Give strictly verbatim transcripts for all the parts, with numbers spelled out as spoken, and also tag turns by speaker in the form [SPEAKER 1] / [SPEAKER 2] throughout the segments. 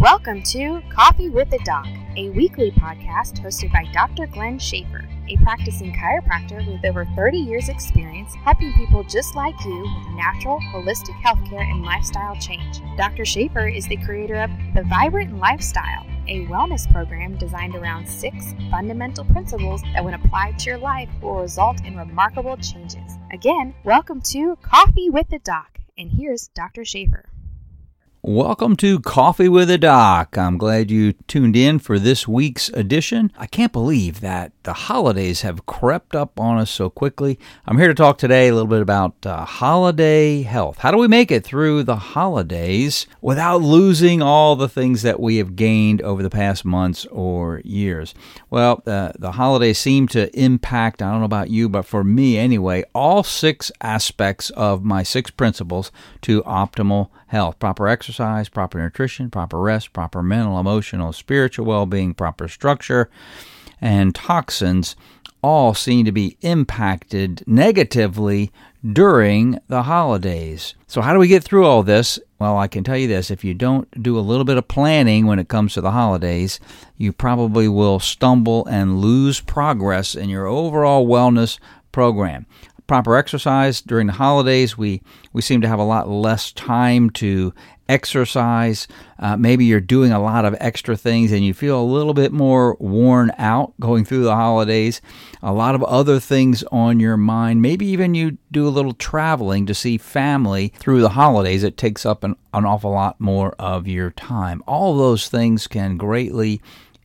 [SPEAKER 1] Welcome to Coffee with the Doc, a weekly podcast hosted by Doctor Glenn Schaefer, a practicing chiropractor with over thirty years experience helping people just like you with natural, holistic healthcare and lifestyle change. Doctor Schaefer is the creator of The Vibrant Lifestyle, a wellness program designed around six fundamental principles that when applied to your life will result in remarkable changes. Again, welcome to Coffee with the Doc, and here's Doctor Schaefer.
[SPEAKER 2] Welcome to Coffee with a Doc. I'm glad you tuned in for this week's edition. I can't believe that the holidays have crept up on us so quickly. I'm here to talk today a little bit about uh, holiday health. How do we make it through the holidays without losing all the things that we have gained over the past months or years? Well, uh, the holidays seem to impact, I don't know about you, but for me anyway, all six aspects of my six principles to optimal health. Proper exercise, proper nutrition, proper rest, proper mental, emotional, spiritual well-being, proper structure, and toxins all seem to be impacted negatively during the holidays. So how do we get through all this? Well, I can tell you this, if you don't do a little bit of planning when it comes to the holidays, you probably will stumble and lose progress in your overall wellness program. Proper exercise during the holidays, we, we seem to have a lot less time to exercise. Uh, maybe you're doing a lot of extra things and you feel a little bit more worn out going through the holidays. A lot of other things on your mind. Maybe even you do a little traveling to see family through the holidays. It takes up an, an awful lot more of your time. All those things can greatly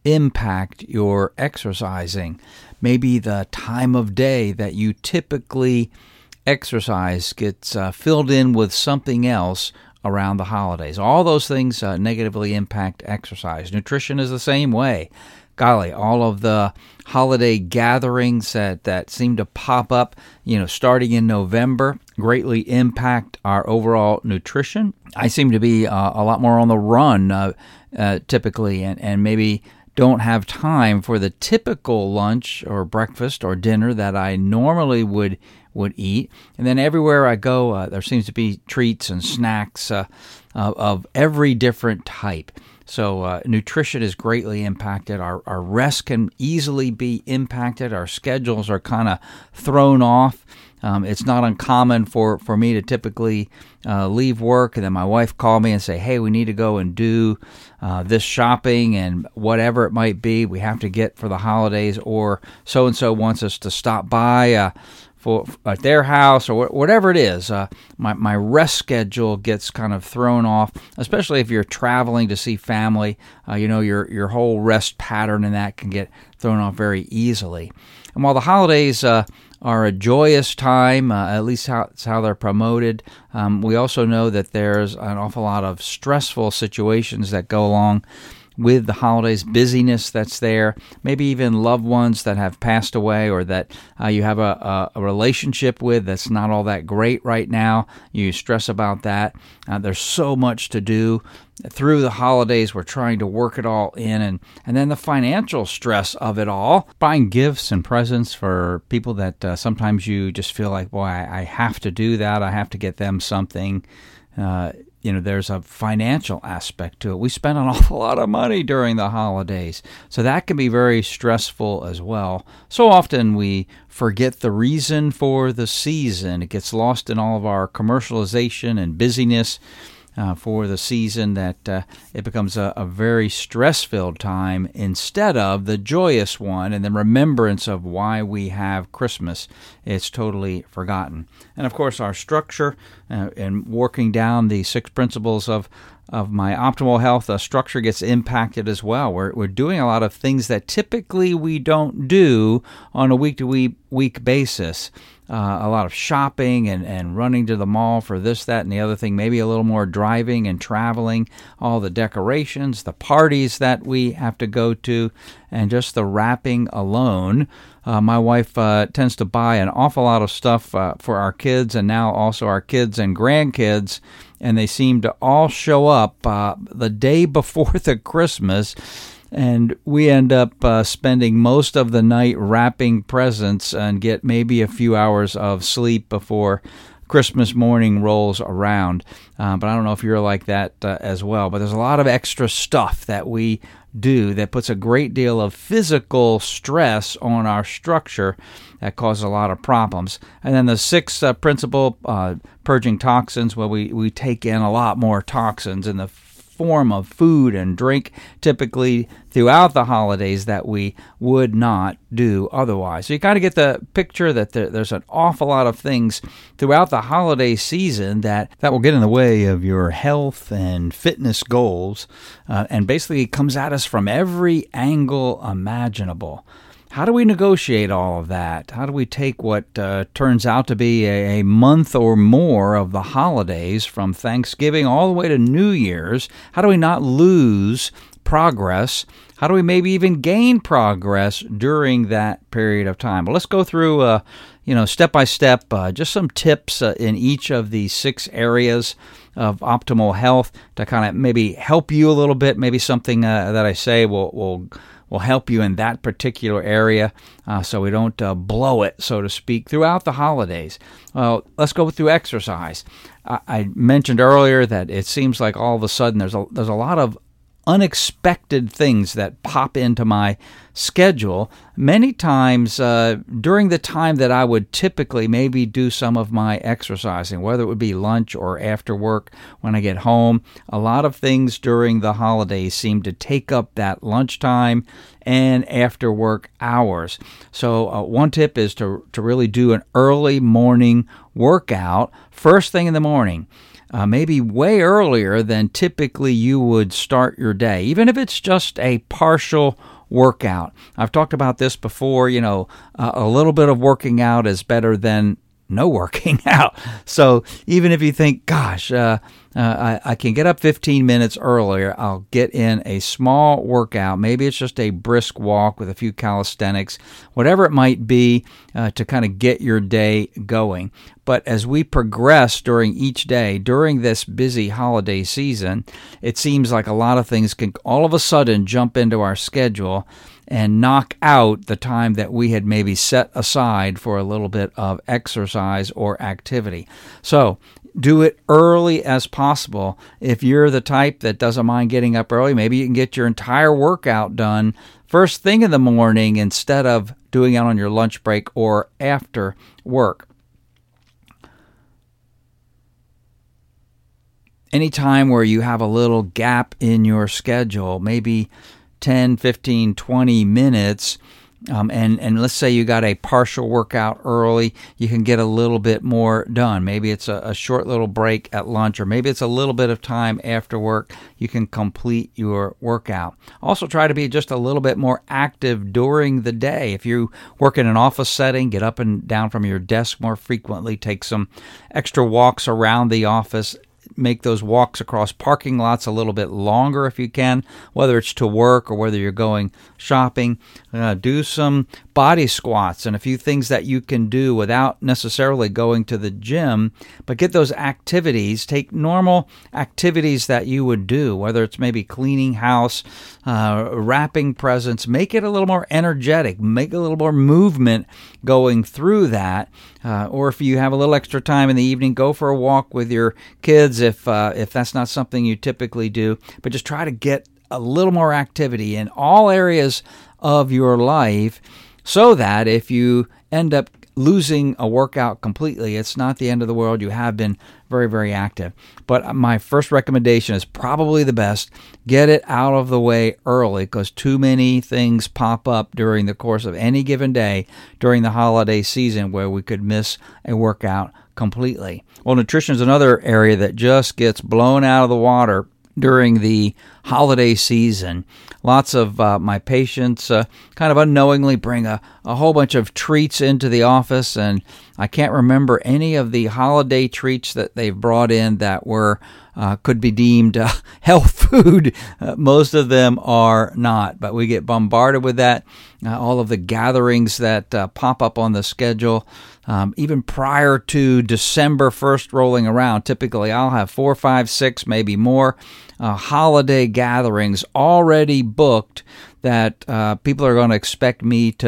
[SPEAKER 2] impact your exercising. Maybe the time of day that you typically exercise gets uh, filled in with something else around the holidays. All those things uh, negatively impact exercise. Nutrition is the same way. Golly, all of the holiday gatherings that, that seem to pop up, you know, starting in November, greatly impact our overall nutrition. I seem to be uh, a lot more on the run uh, uh, typically, and, and maybe don't have time for the typical lunch or breakfast or dinner that I normally would would eat. And then everywhere I go, uh, there seems to be treats and snacks uh, of, of every different type. So uh, nutrition is greatly impacted. Our, our rest can easily be impacted. Our schedules are kind of thrown off. Um, it's not uncommon for, for me to typically uh, leave work and then my wife call me and say, hey, we need to go and do uh, this shopping and whatever it might be we have to get for the holidays, or so-and-so wants us to stop by uh, for at their house or whatever it is. Uh, my, my rest schedule gets kind of thrown off, especially if you're traveling to see family. Uh, you know, your, your whole rest pattern and that can get thrown off very easily. And while the holidays uh, are a joyous time, uh, at least how, it's how they're promoted, um, we also know that there's an awful lot of stressful situations that go along with the holidays, busyness that's there, maybe even loved ones that have passed away or that uh, you have a, a, a relationship with that's not all that great right now. You stress about that. Uh, there's so much to do. Through the holidays, we're trying to work it all in, and, and then the financial stress of it all. Buying gifts and presents for people that uh, sometimes you just feel like, boy, I, I have to do that. I have to get them something. Uh, you know, there's a financial aspect to it. We spend an awful lot of money during the holidays, so that can be very stressful as well. So often we forget the reason for the season. It gets lost in all of our commercialization and busyness Uh, for the season, that uh, it becomes a, a very stress-filled time instead of the joyous one and the remembrance of why we have Christmas. It's totally forgotten. And of course, our structure uh, and working down the six principles of of my optimal health, the structure gets impacted as well. We're we're doing a lot of things that typically we don't do on a week-to-week week basis. Uh, a lot of shopping and, and running to the mall for this, that, and the other thing. Maybe a little more driving and traveling, all the decorations, the parties that we have to go to, and just the wrapping alone. Uh, my wife uh, tends to buy an awful lot of stuff uh, for our kids and now also our kids and grandkids, and they seem to all show up uh, the day before the Christmas. And we end up uh, spending most of the night wrapping presents and get maybe a few hours of sleep before Christmas morning rolls around. Uh, but I don't know if you're like that uh, as well. But there's a lot of extra stuff that we do that puts a great deal of physical stress on our structure that causes a lot of problems. And then the sixth uh, principle, uh, purging toxins, well, we, we take in a lot more toxins in the form of food and drink typically throughout the holidays that we would not do otherwise. So you kind of get the picture that there, there's an awful lot of things throughout the holiday season that, that will get in the way of your health and fitness goals, uh, and basically it comes at us from every angle imaginable. How do we negotiate all of that? How do we take what uh, turns out to be a, a month or more of the holidays from Thanksgiving all the way to New Year's? How do we not lose progress? How do we maybe even gain progress during that period of time? Well, let's go through, uh, you know, step by step, uh, just some tips uh, in each of these six areas of optimal health to kind of maybe help you a little bit. Maybe something uh, that I say will will. will help you in that particular area uh, so we don't uh, blow it, so to speak, throughout the holidays. Well, let's go through exercise. I, I mentioned earlier that it seems like all of a sudden there's a, there's a lot of unexpected things that pop into my schedule. Many times uh, during the time that I would typically maybe do some of my exercising, whether it would be lunch or after work when I get home, a lot of things during the holidays seem to take up that lunchtime and after work hours. So uh, one tip is to, to really do an early morning workout first thing in the morning. Uh, maybe way earlier than typically you would start your day, even if it's just a partial workout. I've talked about this before, you know, uh, a little bit of working out is better than no working out. So even if you think, gosh, uh, uh, I, I can get up fifteen minutes earlier, I'll get in a small workout. Maybe it's just a brisk walk with a few calisthenics, whatever it might be, uh, to kind of get your day going. But as we progress during each day, during this busy holiday season, it seems like a lot of things can all of a sudden jump into our schedule and knock out the time that we had maybe set aside for a little bit of exercise or activity. So do it early as possible. If you're the type that doesn't mind getting up early, maybe you can get your entire workout done first thing in the morning instead of doing it on your lunch break or after work. Any time where you have a little gap in your schedule, maybe ten, fifteen, twenty minutes, um, and, and let's say you got a partial workout early, you can get a little bit more done. Maybe it's a, a short little break at lunch, or maybe it's a little bit of time after work. You can complete your workout. Also try to be just a little bit more active during the day. If you work in an office setting, get up and down from your desk more frequently, take some extra walks around the office. Make those walks across parking lots a little bit longer if you can, whether it's to work or whether you're going shopping. Uh, do some body squats and a few things that you can do without necessarily going to the gym, but get those activities. Take normal activities that you would do, whether it's maybe cleaning house, uh, wrapping presents. Make it a little more energetic. Make a little more movement going through that. Uh, or if you have a little extra time in the evening, go for a walk with your kids if uh, if that's not something you typically do. But just try to get a little more activity in all areas of your life so that if you end up losing a workout completely, it's not the end of the world. You have been very, very active. But my first recommendation is probably the best. Get it out of the way early, because too many things pop up during the course of any given day during the holiday season where we could miss a workout completely. Well, nutrition is another area that just gets blown out of the water during the holiday season. Lots of uh, my patients uh, kind of unknowingly bring a, a whole bunch of treats into the office, and I can't remember any of the holiday treats that they've brought in that were uh, could be deemed uh, health food. Uh, most of them are not, but we get bombarded with that. Uh, all of the gatherings that uh, pop up on the schedule. Um, even prior to December first rolling around, typically I'll have four, five, six, maybe more uh, holiday gatherings already booked that uh, people are going to expect me to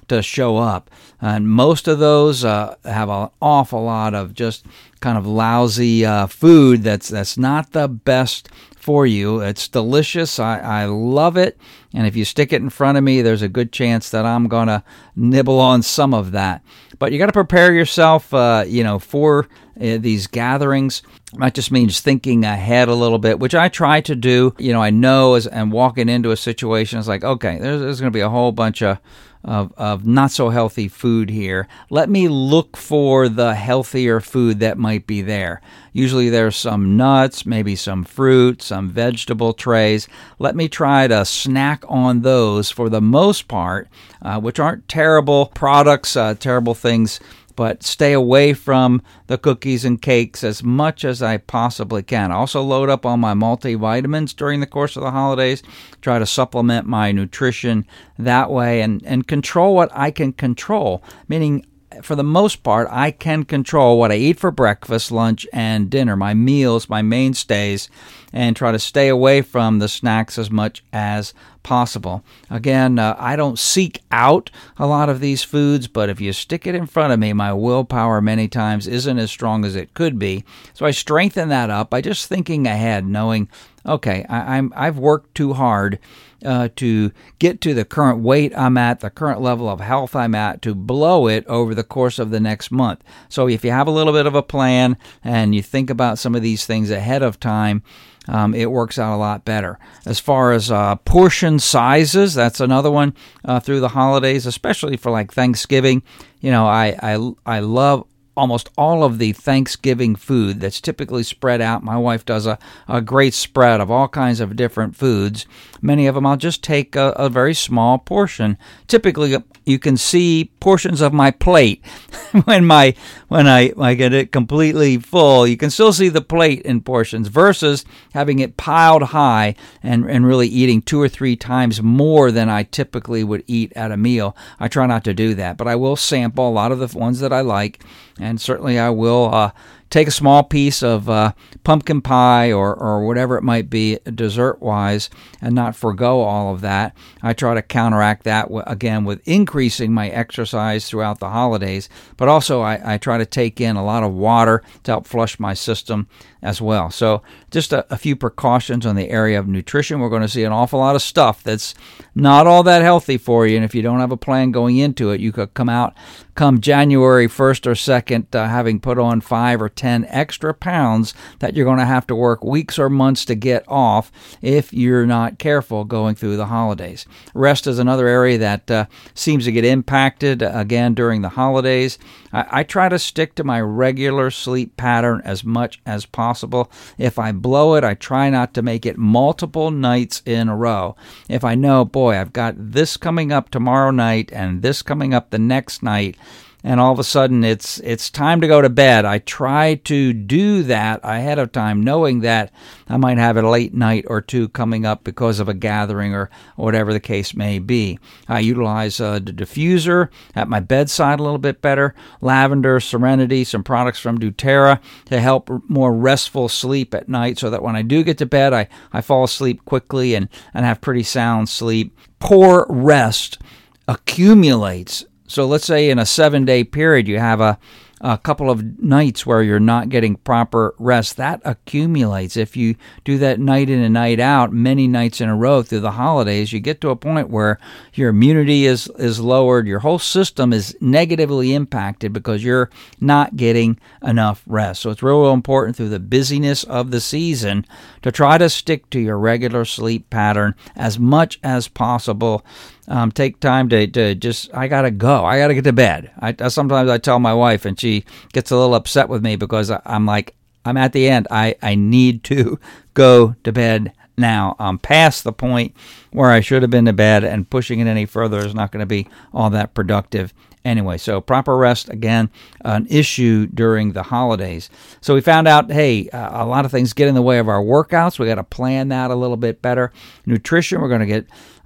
[SPEAKER 2] to show up. And most of those uh, have an awful lot of just kind of lousy uh, food that's that's not the best for you. It's delicious. I, I love it. And if you stick it in front of me, there's a good chance that I'm going to nibble on some of that. But you got to prepare yourself, uh, you know, for uh, these gatherings. That just means thinking ahead a little bit, which I try to do. You know, I know as and walking into a situation, it's like, okay, there's, there's going to be a whole bunch of Of, of not so healthy food here. Let me look for the healthier food that might be there. Usually there's some nuts, maybe some fruit, some vegetable trays. Let me try to snack on those for the most part, uh, which aren't terrible products, uh, terrible things, but stay away from the cookies and cakes as much as I possibly can. I also load up on my multivitamins during the course of the holidays, try to supplement my nutrition that way, and, and control what I can control, meaning for the most part, I can control what I eat for breakfast, lunch, and dinner, my meals, my mainstays, and try to stay away from the snacks as much as possible. Again, uh, I don't seek out a lot of these foods, but if you stick it in front of me, my willpower many times isn't as strong as it could be. So I strengthen that up by just thinking ahead, knowing, okay, I, I'm, I've worked too hard uh, to get to the current weight I'm at, the current level of health I'm at, to blow it over the course of the next month. So if you have a little bit of a plan and you think about some of these things ahead of time, Um, it works out a lot better. As far as uh, portion sizes, that's another one uh, through the holidays, especially for like Thanksgiving. You know, I, I, I love almost all of the Thanksgiving food that's typically spread out. My wife does a, a great spread of all kinds of different foods. Many of them I'll just take a, a very small portion. Typically, you can see portions of my plate when my when I, I get it completely full. You can still see the plate in portions versus having it piled high and, and really eating two or three times more than I typically would eat at a meal. I try not to do that, but I will sample a lot of the ones that I like. And certainly I will uh, take a small piece of uh, pumpkin pie or, or whatever it might be dessert-wise and not forgo all of that. I try to counteract that, w- again, with increasing my exercise throughout the holidays. But also I, I try to take in a lot of water to help flush my system as well. So just a, a few precautions on the area of nutrition. We're going to see an awful lot of stuff that's not all that healthy for you. And if you don't have a plan going into it, you could come out come January first or second uh, having put on five or ten extra pounds that you're going to have to work weeks or months to get off if you're not careful going through the holidays. Rest is another area that uh, seems to get impacted uh, again during the holidays. I, I try to stick to my regular sleep pattern as much as possible. If I blow it, I try not to make it multiple nights in a row. If I know, boy, I've got this coming up tomorrow night and this coming up the next night, and all of a sudden it's it's time to go to bed, I try to do that ahead of time, knowing that I might have a late night or two coming up because of a gathering or whatever the case may be. I utilize uh, the diffuser at my bedside a little bit better, lavender, serenity, some products from doTERRA to help more restful sleep at night so that when I do get to bed, I, I fall asleep quickly and, and have pretty sound sleep. Poor rest accumulates. So let's say in a seven-day period you have a, a couple of nights where you're not getting proper rest. That accumulates. If you do that night in and night out, many nights in a row through the holidays, you get to a point where your immunity is, is lowered. Your whole system is negatively impacted because you're not getting enough rest. So it's real important through the busyness of the season to try to stick to your regular sleep pattern as much as possible. Um, take time to, to just, I got to go. I got to get to bed. I, sometimes I tell my wife and she gets a little upset with me because I, I'm like, I'm at the end. I, I need to go to bed now. I'm past the point where I should have been to bed, and pushing it any further is not going to be all that productive anyway. So proper rest, again, an issue during the holidays. So we found out, hey, uh, a lot of things get in the way of our workouts. We got to plan that a little bit better. Nutrition, we're going to get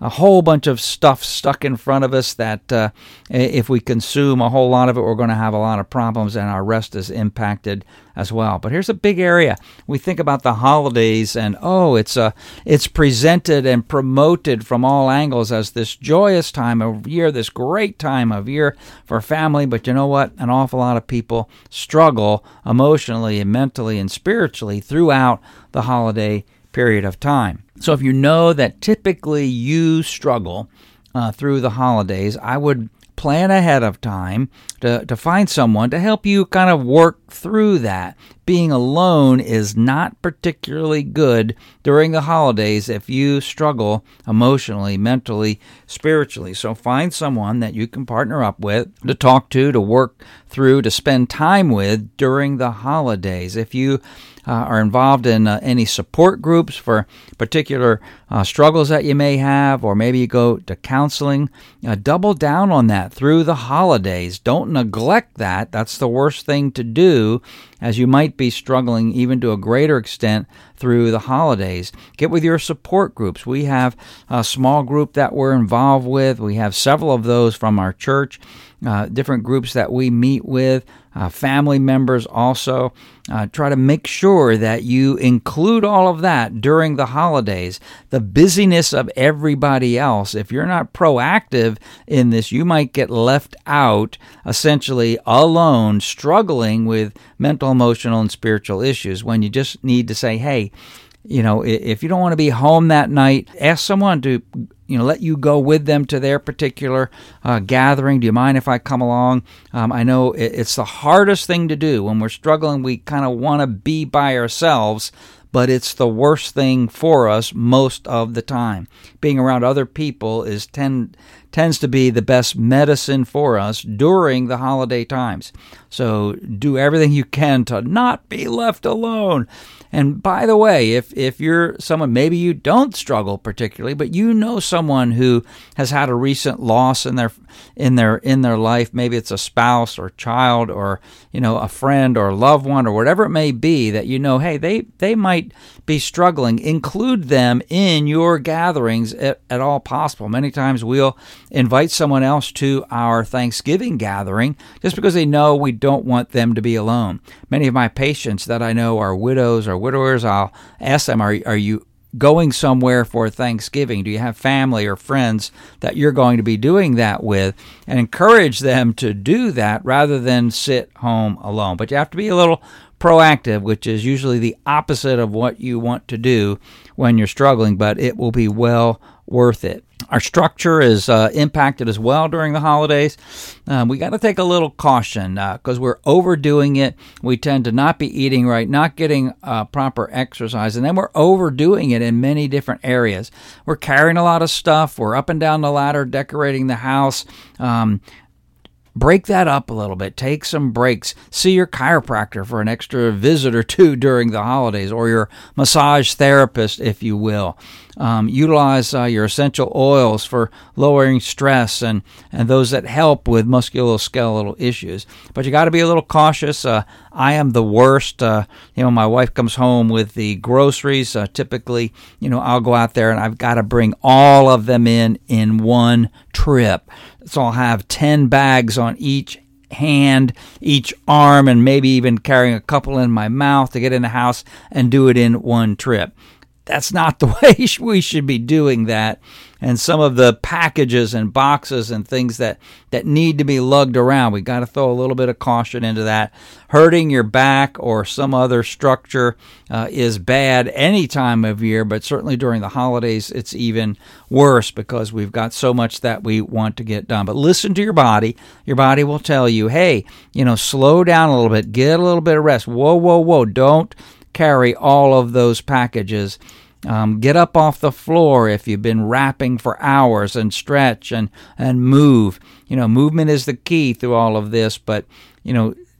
[SPEAKER 2] a whole bunch of stuff stuck in front of us that uh, if we consume a whole lot of it, we're going to have a lot of problems, and our rest is impacted as well. But here's a big area. We think about the holidays, and oh, it's a, it's presented and promoted from all angles as this joyous time of year, this great time of year for family. But you know what? An awful lot of people struggle emotionally and mentally and spiritually throughout the holiday period of time. So if you know that typically you struggle uh, through the holidays, I would plan ahead of time to, to find someone to help you kind of work through that. Being alone is not particularly good during the holidays if you struggle emotionally, mentally, spiritually. So find someone that you can partner up with, to talk to, to work through, to spend time with during the holidays. If you uh, are involved in uh, any support groups for particular uh, struggles that you may have, or maybe you go to counseling, uh, double down on that through the holidays. Don't neglect that. That's the worst thing to do, as you might be struggling even to a greater extent through the holidays. Get with your support groups. We have a small group that we're involved with. We have several of those from our church, uh, different groups that we meet with, uh, family members also. Uh, try to make sure that you include all of that during the holidays. The busyness of everybody else, if you're not proactive in this, you might get left out, essentially alone, struggling with mental, emotional, and spiritual issues, when you just need to say, hey, you know, if you don't want to be home that night, ask someone to, you know, let you go with them to their particular uh, gathering. Do you mind if I come along? Um, I know it's the hardest thing to do when we're struggling. We kind of want to be by ourselves, but it's the worst thing for us most of the time. Being around other people is tend tends to be the best medicine for us during the holiday times. So do everything you can to not be left alone. And by the way, if if you're someone, maybe you don't struggle particularly, but you know someone who has had a recent loss in their in their in their life, maybe it's a spouse or child or, you know, a friend or a loved one or whatever it may be, that you know, hey, they they might be struggling, include them in your gatherings at, at all possible. Many times we'll invite someone else to our Thanksgiving gathering just because they know we don't want them to be alone. Many of my patients that I know are widows or widowers, I'll ask them, are, are you going somewhere for Thanksgiving? Do you have family or friends that you're going to be doing that with? And encourage them to do that rather than sit home alone. But you have to be a little proactive, which is usually the opposite of what you want to do when you're struggling, but it will be well worth it. Our structure is uh, impacted as well during the holidays. Um, we got to take a little caution because uh, we're overdoing it. We tend to not be eating right, not getting uh, proper exercise, and then we're overdoing it in many different areas. We're carrying a lot of stuff. We're up and down the ladder, decorating the house. Um, Break that up a little bit. Take some breaks. See your chiropractor for an extra visit or two during the holidays, or your massage therapist, if you will. Um, utilize uh, your essential oils for lowering stress and, and those that help with musculoskeletal issues. But you got to be a little cautious. Uh, I am the worst. Uh, you know, my wife comes home with the groceries. Uh, typically, you know, I'll go out there and I've got to bring all of them in in one trip. So I'll have ten bags on each hand, each arm, and maybe even carrying a couple in my mouth to get in the house and do it in one trip. That's not the way we should be doing that. And some of the packages and boxes and things that, that need to be lugged around, we got to throw a little bit of caution into that. Hurting your back or some other structure uh, is bad any time of year, but certainly during the holidays it's even worse because we've got so much that we want to get done. But listen to your body. Your body will tell you, hey, you know, slow down a little bit, get a little bit of rest. Whoa, whoa, whoa, don't carry all of those packages. Um, get up off the floor if you've been wrapping for hours and stretch and, and move. You know, movement is the key through all of this, but, you know,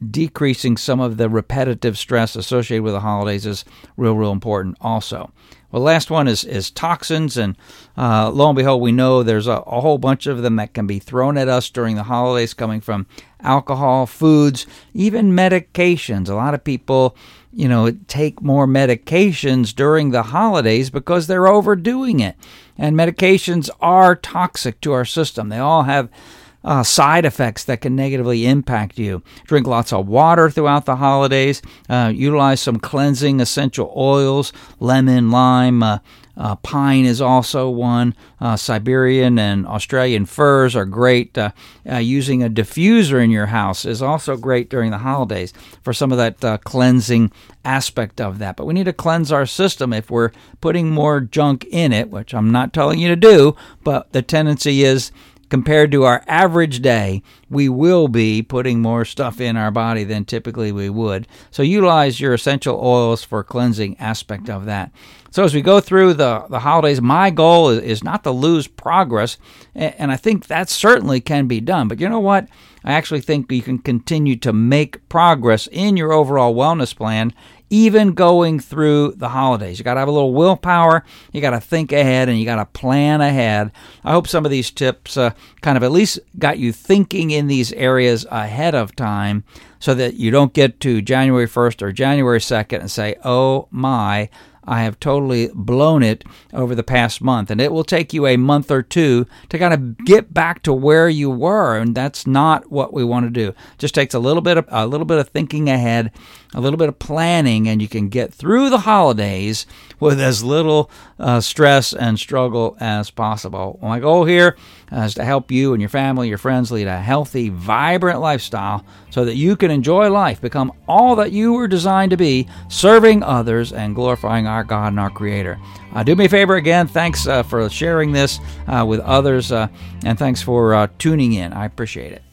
[SPEAKER 2] decreasing some of the repetitive stress associated with the holidays is real, real important also. Well, last one is, is toxins, and uh, lo and behold, we know there's a, a whole bunch of them that can be thrown at us during the holidays, coming from alcohol, foods, even medications. A lot of people, you know, take more medications during the holidays because they're overdoing it. And medications are toxic to our system. They all have Uh, side effects that can negatively impact you. Drink lots of water throughout the holidays. Uh, utilize some cleansing essential oils. Lemon, lime, uh, uh, pine is also one. Uh, Siberian and Australian firs are great. Uh, uh, using a diffuser in your house is also great during the holidays for some of that uh, cleansing aspect of that. But we need to cleanse our system if we're putting more junk in it, which I'm not telling you to do, but the tendency is, compared to our average day, we will be putting more stuff in our body than typically we would. So utilize your essential oils for cleansing aspect of that. So as we go through the, the holidays, my goal is, is not to lose progress, and I think that certainly can be done. But you know what? I actually think you can continue to make progress in your overall wellness plan, even going through the holidays. You got to have a little willpower, you got to think ahead, and you got to plan ahead. I hope some of these tips uh, kind of at least got you thinking in these areas ahead of time so that you don't get to January first or January second and say, oh my, I have totally blown it over the past month. And it will take you a month or two to kind of get back to where you were, and that's not what we want to do. It just takes a little bit of a little bit of thinking ahead, a little bit of planning, and you can get through the holidays with as little uh, stress and struggle as possible. My goal here is to help you and your family, your friends lead a healthy, vibrant lifestyle so that you can enjoy life, become all that you were designed to be, serving others and glorifying our God and our Creator. Uh, do me a favor again. Thanks uh, for sharing this uh, with others, uh, and thanks for uh, tuning in. I appreciate it.